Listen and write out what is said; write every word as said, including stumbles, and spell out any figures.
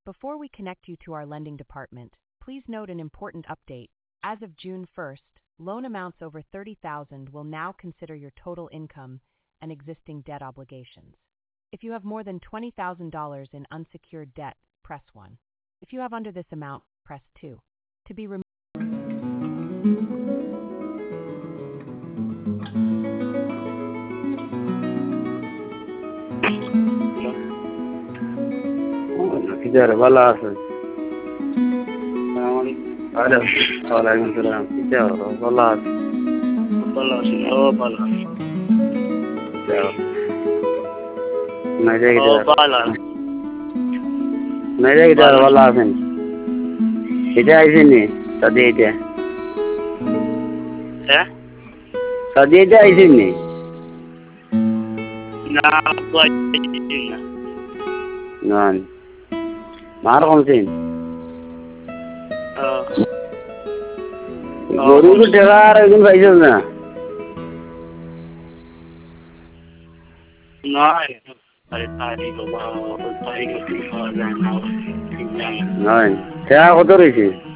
Before we connect you to our lending department, please note an important update. As of June first, loan amounts over thirty thousand dollars will now consider your total income and existing debt obligations. If you have more than twenty thousand dollars in unsecured debt, press one. If you have under this amount, press two. To be removed. किधर वाला है? अरे वालेकुम सलाम किधर वाला है? वाला है ओ वाला क्या? मैं जाके ओ वाला मैं जाके किधर वाला है? किधर है इन्हें? सदी है क्या? सदी है इन्हें? ना कोई नहीं ना मार कौन सी? गोरू को ठेका आ रहा है तुम कैसे ना? ना अरे तारीख को तारीख को ठीक हो जाए ना ठीक है ना क्या होता रही थी?